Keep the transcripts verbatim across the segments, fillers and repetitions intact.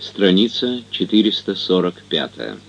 Страница четыреста сорок пять.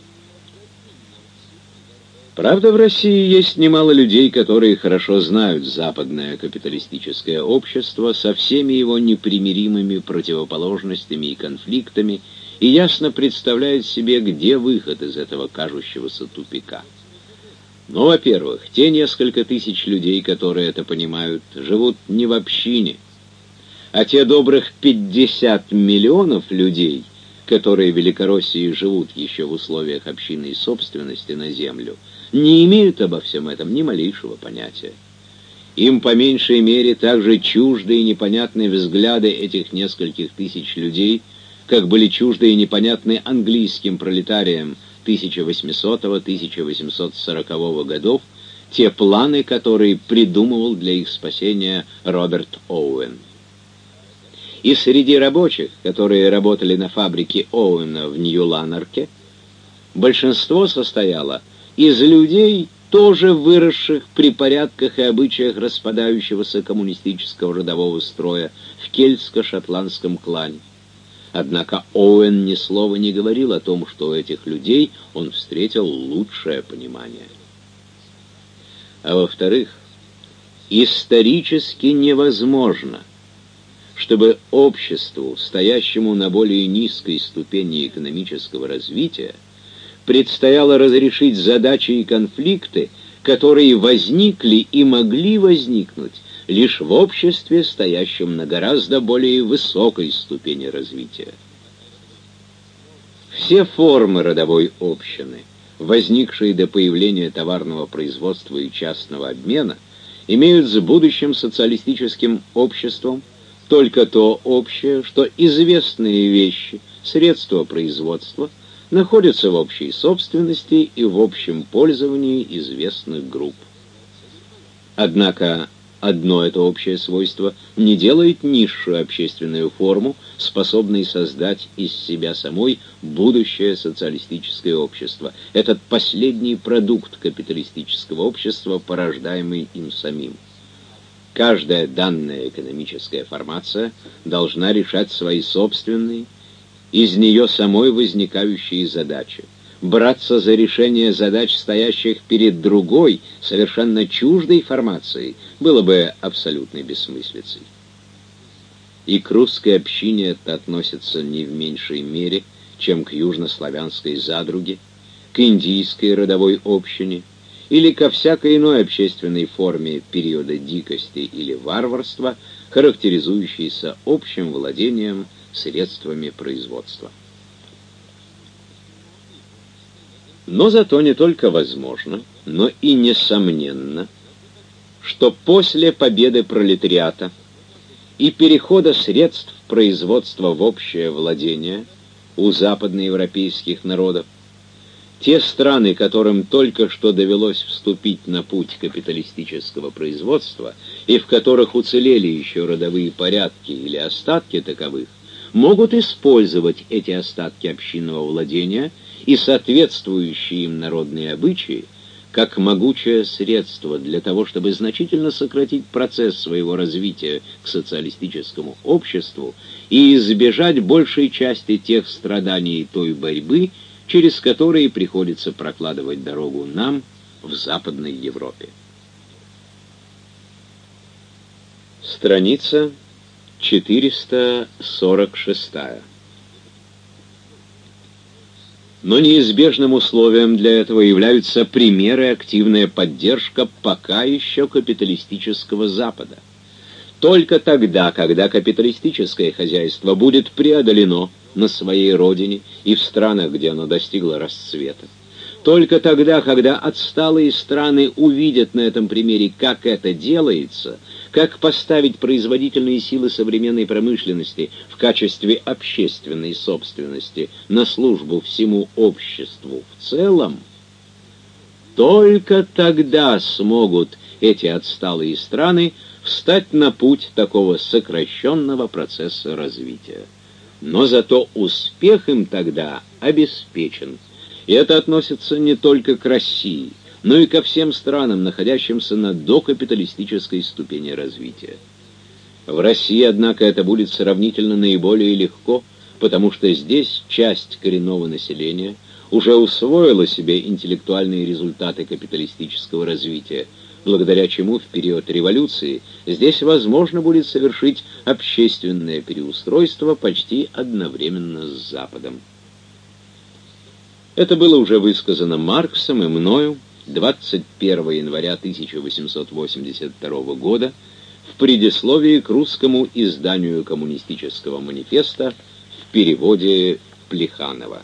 Правда, в России есть немало людей, которые хорошо знают западное капиталистическое общество со всеми его непримиримыми противоположностями и конфликтами и ясно представляют себе, где выход из этого кажущегося тупика. Но, во-первых, те несколько тысяч людей, которые это понимают, живут не в общине, а те добрых пятьдесят миллионов людей, которые в Великороссии живут еще в условиях общинной собственности на землю, не имеют обо всем этом ни малейшего понятия. Им по меньшей мере так же чужды и непонятны взгляды этих нескольких тысяч людей, как были чужды и непонятны английским пролетариям тысяча восьмисотого — тысяча восемьсот сорокового годов те планы, которые придумывал для их спасения Роберт Оуэн. И среди рабочих, которые работали на фабрике Оуэна в Нью-Ланарке, большинство состояло из людей, тоже выросших при порядках и обычаях распадающегося коммунистического родового строя в кельтско-шотландском клане. Однако Оуэн ни слова не говорил о том, что у этих людей он встретил лучшее понимание. А во-вторых, исторически невозможно, чтобы обществу, стоящему на более низкой ступени экономического развития, предстояло разрешить задачи и конфликты, которые возникли и могли возникнуть лишь в обществе, стоящем на гораздо более высокой ступени развития. Все формы родовой общины, возникшие до появления товарного производства и частного обмена, имеют с будущим социалистическим обществом только то общее, что известные вещи, средства производства, находятся в общей собственности и в общем пользовании известных групп. Однако одно это общее свойство не делает низшую общественную форму, способной создать из себя самой будущее социалистическое общество. Этот последний продукт капиталистического общества, порождаемый им самим. Каждая данная экономическая формация должна решать свои собственные, из нее самой возникающие задачи, браться за решение задач, стоящих перед другой, совершенно чуждой формацией, было бы абсолютной бессмыслицей. И к русской общине это относится не в меньшей мере, чем к южнославянской задруге, к индийской родовой общине или ко всякой иной общественной форме периода дикости или варварства, характеризующейся общим владением средствами производства. Но зато не только возможно, но и несомненно, что после победы пролетариата и перехода средств производства в общее владение у западноевропейских народов, те страны, которым только что довелось вступить на путь капиталистического производства и в которых уцелели еще родовые порядки или остатки таковых, могут использовать эти остатки общинного владения и соответствующие им народные обычаи как могучее средство для того, чтобы значительно сократить процесс своего развития к социалистическому обществу и избежать большей части тех страданий и той борьбы, через которые приходится прокладывать дорогу нам в Западной Европе. Страница четыреста сорок шесть. Но неизбежным условием для этого являются примеры и активная поддержка пока еще капиталистического Запада. Только тогда, когда капиталистическое хозяйство будет преодолено на своей родине и в странах, где оно достигло расцвета, только тогда, когда отсталые страны увидят на этом примере, как это делается, как поставить производительные силы современной промышленности в качестве общественной собственности на службу всему обществу в целом, только тогда смогут эти отсталые страны встать на путь такого сокращенного процесса развития. Но зато успех им тогда обеспечен. И это относится не только к России, но и ко всем странам, находящимся на докапиталистической ступени развития. В России, однако, это будет сравнительно наиболее легко, потому что здесь часть коренного населения уже усвоила себе интеллектуальные результаты капиталистического развития, благодаря чему в период революции здесь возможно будет совершить общественное переустройство почти одновременно с Западом. Это было уже высказано Марксом и мною двадцать первого января тысяча восемьсот восемьдесят второго года в предисловии к русскому изданию коммунистического манифеста в переводе Плеханова.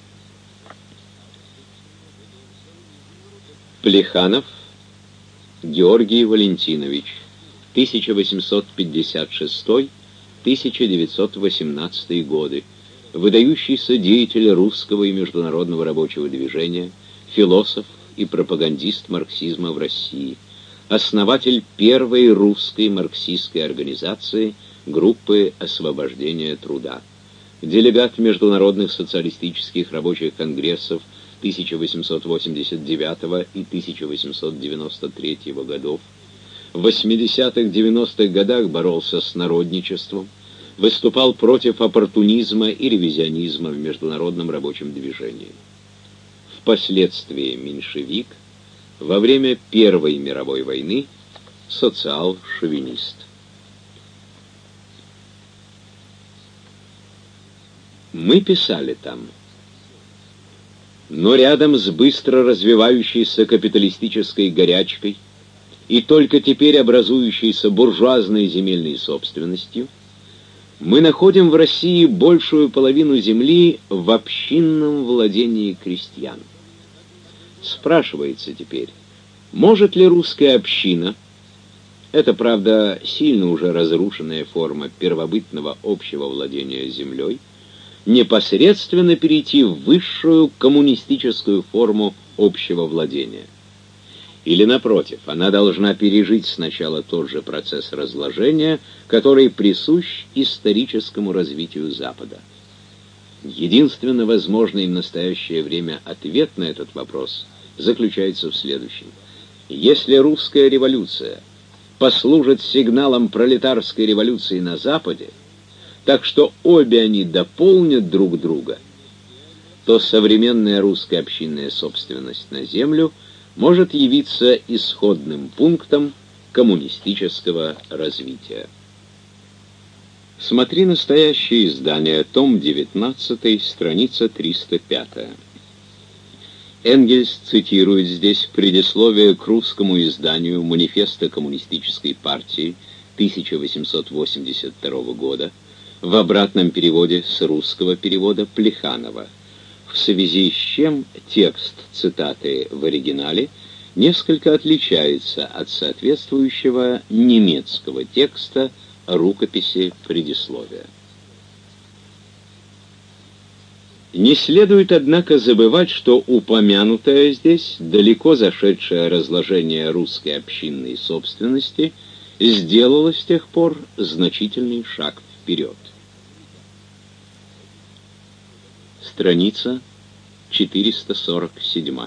Плеханов Георгий Валентинович, тысяча восемьсот пятьдесят шестой — тысяча девятьсот восемнадцатый годы, выдающийся деятель русского и международного рабочего движения, философ и пропагандист марксизма в России, основатель первой русской марксистской организации группы освобождения труда, делегат международных социалистических рабочих конгрессов тысяча восемьсот восемьдесят девятого и тысяча восемьсот девяносто третьего годов, в восьмидесятых-девяностых годах боролся с народничеством, выступал против оппортунизма и ревизионизма в международном рабочем движении. Впоследствии меньшевик, во время Первой мировой войны социал-шовинист. Мы писали там: но рядом с быстро развивающейся капиталистической горячкой и только теперь образующейся буржуазной земельной собственностью мы находим в России большую половину земли в общинном владении крестьян. Спрашивается теперь, может ли русская община, это, правда, сильно уже разрушенная форма первобытного общего владения землей, непосредственно перейти в высшую коммунистическую форму общего владения? Или, напротив, она должна пережить сначала тот же процесс разложения, который присущ историческому развитию Запада? Единственно возможный в настоящее время ответ на этот вопрос заключается в следующем. Если русская революция послужит сигналом пролетарской революции на Западе, так что обе они дополнят друг друга, то современная русская общинная собственность на землю может явиться исходным пунктом коммунистического развития. Смотри настоящее издание, том девятнадцатый, страница триста пятая. Энгельс цитирует здесь предисловие к русскому изданию манифеста Коммунистической партии тысяча восемьсот восемьдесят второго года, в обратном переводе с русского перевода Плеханова, в связи с чем текст цитаты в оригинале несколько отличается от соответствующего немецкого текста рукописи предисловия. Не следует, однако, забывать, что упомянутое здесь далеко зашедшее разложение русской общинной собственности сделало с тех пор значительный шаг вперед. Страница четыреста сорок семь.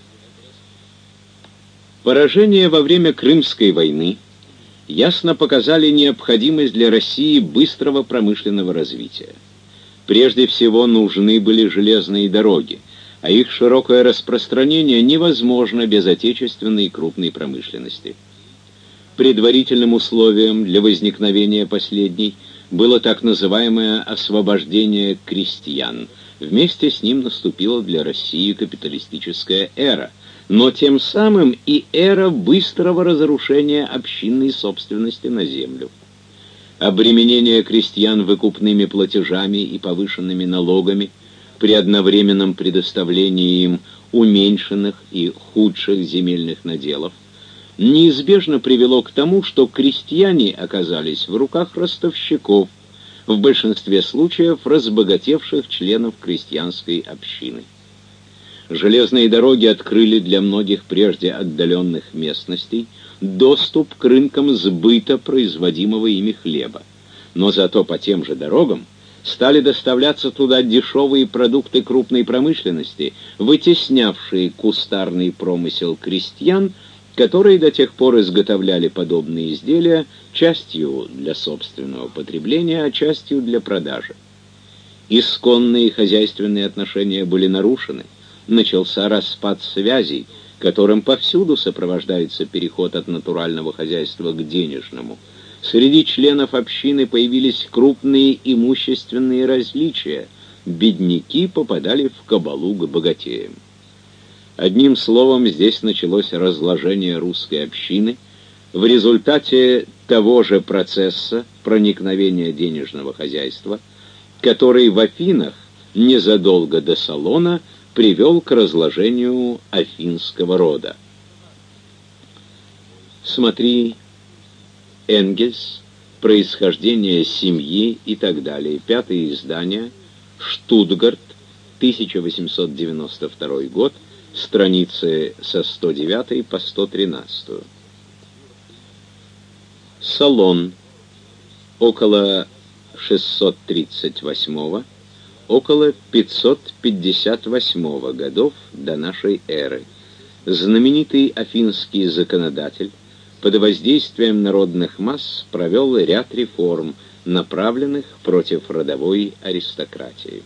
Поражения во время Крымской войны ясно показали необходимость для России быстрого промышленного развития. Прежде всего нужны были железные дороги, а их широкое распространение невозможно без отечественной крупной промышленности. Предварительным условием для возникновения последней было так называемое освобождение крестьян. Вместе с ним наступила для России капиталистическая эра, но тем самым и эра быстрого разрушения общинной собственности на землю. Обременение крестьян выкупными платежами и повышенными налогами при одновременном предоставлении им уменьшенных и худших земельных наделов неизбежно привело к тому, что крестьяне оказались в руках ростовщиков, в большинстве случаев разбогатевших членов крестьянской общины. Железные дороги открыли для многих прежде отдаленных местностей доступ к рынкам сбыта производимого ими хлеба, но зато по тем же дорогам стали доставляться туда дешевые продукты крупной промышленности, вытеснявшие кустарный промысел крестьян, которые до тех пор изготовляли подобные изделия частью для собственного потребления, а частью для продажи. Исконные хозяйственные отношения были нарушены. Начался распад связей, которым повсюду сопровождается переход от натурального хозяйства к денежному. Среди членов общины появились крупные имущественные различия. Бедняки попадали в кабалу к богатеям. Одним словом, здесь началось разложение русской общины в результате того же процесса проникновения денежного хозяйства, который в Афинах незадолго до Салона привел к разложению афинского рода. Смотри Энгельс, «Происхождение семьи» и так далее. Пятое издание, Штутгарт, тысяча восемьсот девяносто второй год, страницы со сто девятой по сто тринадцатую. Салон, около шестьсот тридцать восьмого, около пятьсот пятьдесят восьмого годов до нашей эры. Знаменитый афинский законодатель под воздействием народных масс провел ряд реформ, направленных против родовой аристократии.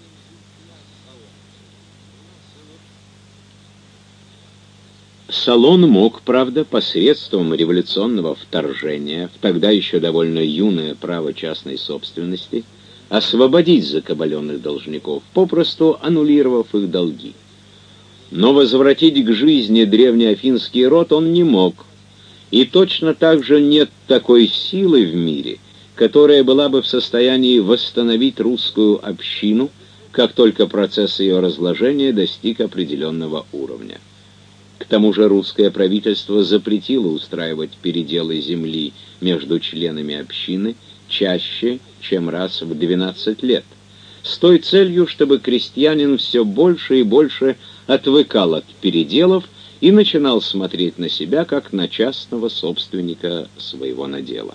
Салон мог, правда, посредством революционного вторжения в тогда еще довольно юное право частной собственности освободить закабаленных должников, попросту аннулировав их долги. Но возвратить к жизни древнеафинский род он не мог, и точно так же нет такой силы в мире, которая была бы в состоянии восстановить русскую общину, как только процесс ее разложения достиг определенного уровня. К тому же русское правительство запретило устраивать переделы земли между членами общины чаще, чем раз в двенадцать лет, с той целью, чтобы крестьянин все больше и больше отвыкал от переделов и начинал смотреть на себя как на частного собственника своего надела.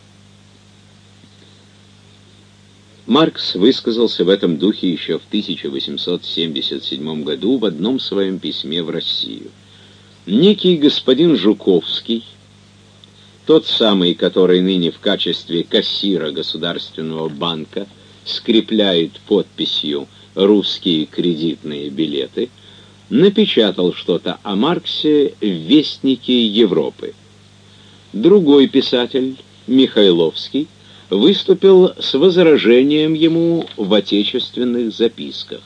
Маркс высказался в этом духе еще в тысяча восемьсот семьдесят седьмом году в одном своем письме в Россию. Некий господин Жуковский, тот самый, который ныне в качестве кассира Государственного банка скрепляет подписью «Русские кредитные билеты», напечатал что-то о Марксе в «Вестнике Европы». Другой писатель, Михайловский, выступил с возражением ему в отечественных записках.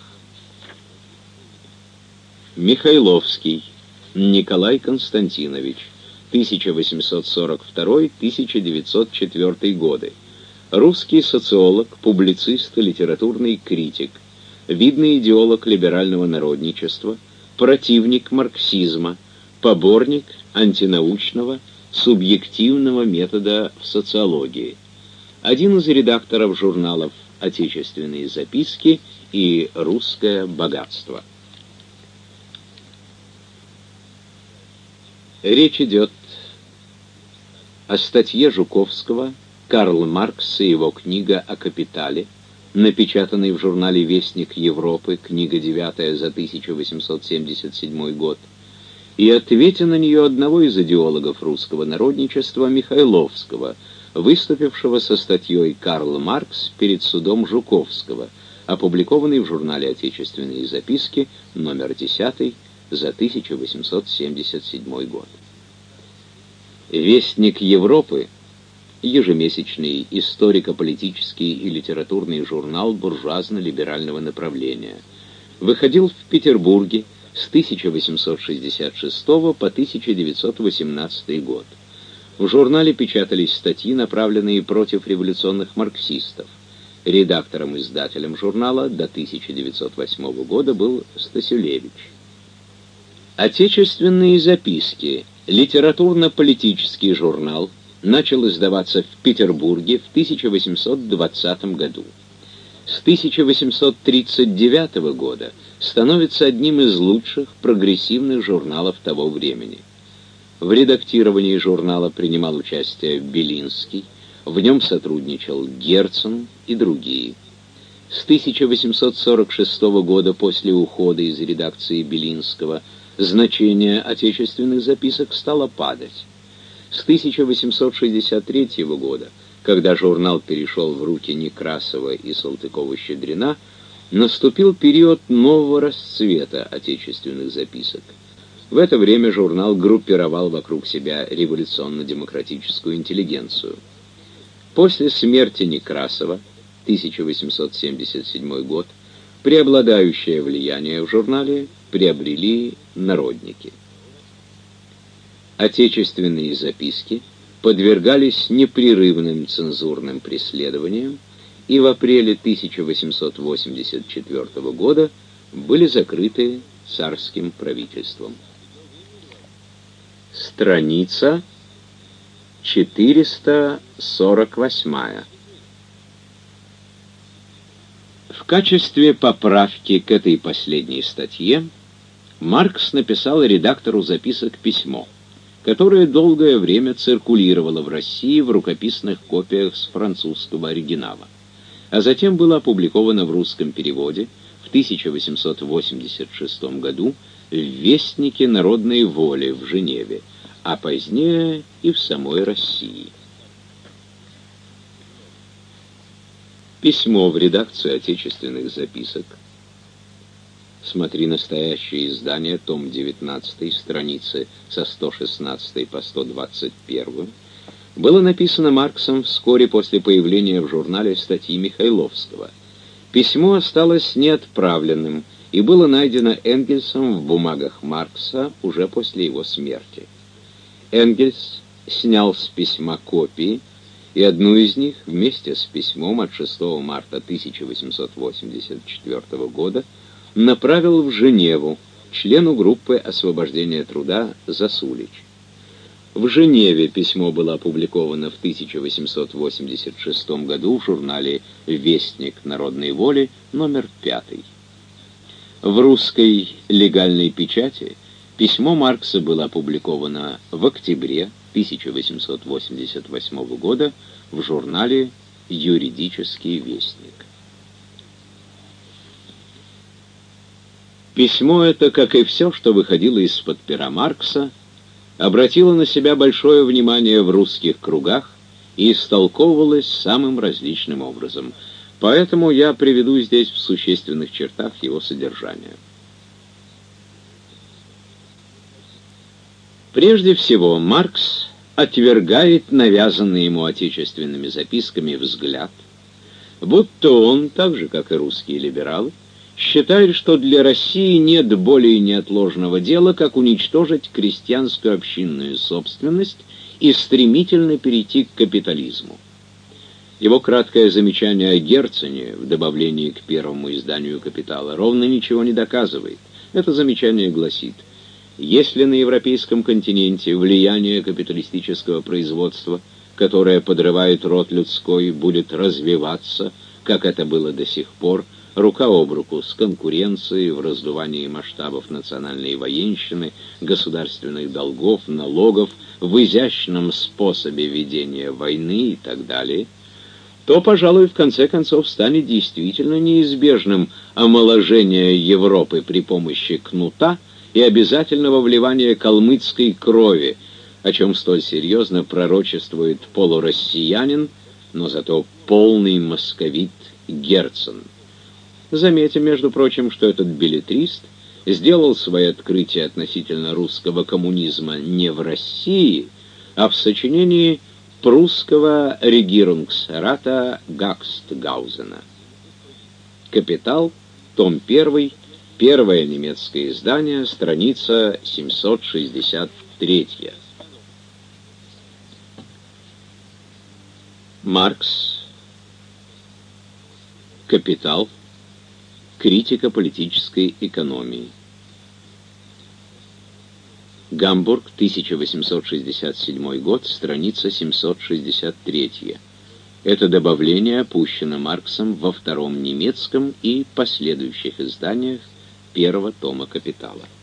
Михайловский Николай Константинович, тысяча восемьсот сорок второй — тысяча девятьсот четвёртый годы. Русский социолог, публицист и литературный критик, видный идеолог либерального народничества, противник марксизма, поборник антинаучного, субъективного метода в социологии. Один из редакторов журналов «Отечественные записки» и «Русское богатство». Речь идет о статье Жуковского «Карл Маркс и его книга о капитале», напечатанной в журнале «Вестник Европы», книга девятая за тысяча восемьсот семьдесят седьмой год, и ответе на нее одного из идеологов русского народничества Михайловского, выступившего со статьей «Карл Маркс перед судом Жуковского», опубликованной в журнале «Отечественные записки», номер десятый, за тысяча восемьсот семьдесят седьмой год. «Вестник Европы» — ежемесячный историко-политический и литературный журнал буржуазно-либерального направления. Выходил в Петербурге с тысяча восемьсот шестьдесят шестого по тысяча девятьсот восемнадцатый год. В журнале печатались статьи, направленные против революционных марксистов. Редактором-издателем журнала до тысяча девятьсот восьмого года был Стасюлевич. «Отечественные записки» — литературно-политический журнал, начал издаваться в Петербурге в тысяча восемьсот двадцатом году. С тысяча восемьсот тридцать девятого года становится одним из лучших прогрессивных журналов того времени. В редактировании журнала принимал участие Белинский, в нем сотрудничал Герцен и другие. С тысяча восемьсот сорок шестого года, после ухода из редакции Белинского, значение отечественных записок стало падать. С тысяча восемьсот шестьдесят третьего года, когда журнал перешел в руки Некрасова и Салтыкова-Щедрина, наступил период нового расцвета отечественных записок. В это время журнал группировал вокруг себя революционно-демократическую интеллигенцию. После смерти Некрасова, тысяча восемьсот семьдесят седьмой год, преобладающее влияние в журнале приобрели народники. Отечественные записки подвергались непрерывным цензурным преследованиям и в апреле тысяча восемьсот восемьдесят четвёртого года были закрыты царским правительством. Страница четыреста сорок восемь. В качестве поправки к этой последней статье Маркс написал редактору записок письмо, которое долгое время циркулировало в России в рукописных копиях с французского оригинала, а затем было опубликовано в русском переводе в тысяча восемьсот восемьдесят шестом году в «Вестнике народной воли» в Женеве, а позднее и в самой России. Письмо в редакцию отечественных записок. Смотри настоящее издание, том девятнадцатый, страницы со сто шестнадцатой по сто двадцать первую, было написано Марксом вскоре после появления в журнале статьи Михайловского. Письмо осталось неотправленным и было найдено Энгельсом в бумагах Маркса уже после его смерти. Энгельс снял с письма копии, и одну из них вместе с письмом от шестого марта тысяча восемьсот восемьдесят четвёртого года направил в Женеву члену группы освобождения труда Засулич. В Женеве письмо было опубликовано в тысяча восемьсот восемьдесят шестом году в журнале «Вестник народной воли» номер пятый. В русской легальной печати письмо Маркса было опубликовано в октябре тысяча восемьсот восемьдесят восьмого года в журнале «Юридический вестник». Письмо это, как и все, что выходило из-под пера Маркса, обратило на себя большое внимание в русских кругах и истолковывалось самым различным образом. Поэтому я приведу здесь в существенных чертах его содержание. Прежде всего, Маркс отвергает навязанный ему отечественными записками взгляд, будто он, так же как и русские либералы, считает, что для России нет более неотложного дела, как уничтожить крестьянскую общинную собственность и стремительно перейти к капитализму. Его краткое замечание о Герцене в добавлении к первому изданию «Капитала» ровно ничего не доказывает. Это замечание гласит: если на европейском континенте влияние капиталистического производства, которое подрывает род людской, будет развиваться, как это было до сих пор, рука об руку с конкуренцией в раздувании масштабов национальной военщины, государственных долгов, налогов, в изящном способе ведения войны и так далее, то, пожалуй, в конце концов станет действительно неизбежным омоложение Европы при помощи кнута и обязательного вливания калмыцкой крови, о чем столь серьезно пророчествует полуроссиянин, но зато полный московит Герцен. Заметим, между прочим, что этот беллетрист сделал свои открытия относительно русского коммунизма не в России, а в сочинении прусского регирунгсрата Гакстгаузена. «Капитал», том первый, первое немецкое издание, страница семьсот шестьдесят три. Маркс. «Капитал. Критика политической экономии». Гамбург, тысяча восемьсот шестьдесят седьмой год, страница семьсот шестьдесят три. Это добавление опущено Марксом во втором немецком и последующих изданиях первого тома «Капитала».